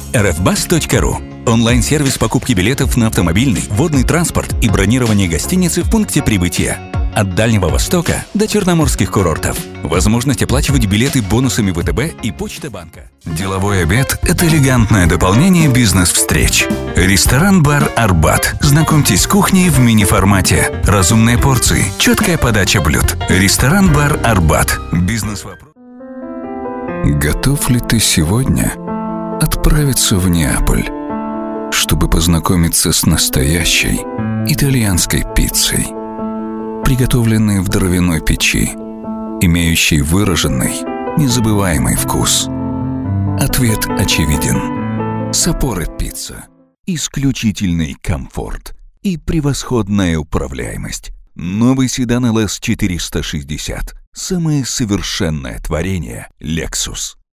rfbus.ru – онлайн-сервис покупки билетов на автомобильный, водный транспорт и бронирование гостиницы в пункте прибытия. От Дальнего Востока до черноморских курортов. Возможность оплачивать билеты бонусами ВТБ и Почта банка. Деловой обед – это элегантное дополнение бизнес-встреч. Ресторан-бар «Арбат». Знакомьтесь с кухней в мини-формате. Разумные порции, четкая подача блюд. Ресторан-бар «Арбат». Бизнес-вопрос. Готов ли ты сегодня отправиться в Неаполь, чтобы познакомиться с настоящей итальянской пиццей, приготовленной в дровяной печи, имеющей выраженный, незабываемый вкус? Ответ очевиден. Сапоре Пицца. Исключительный комфорт и превосходная управляемость. Новый седан LS 460. Самое совершенное творение Lexus.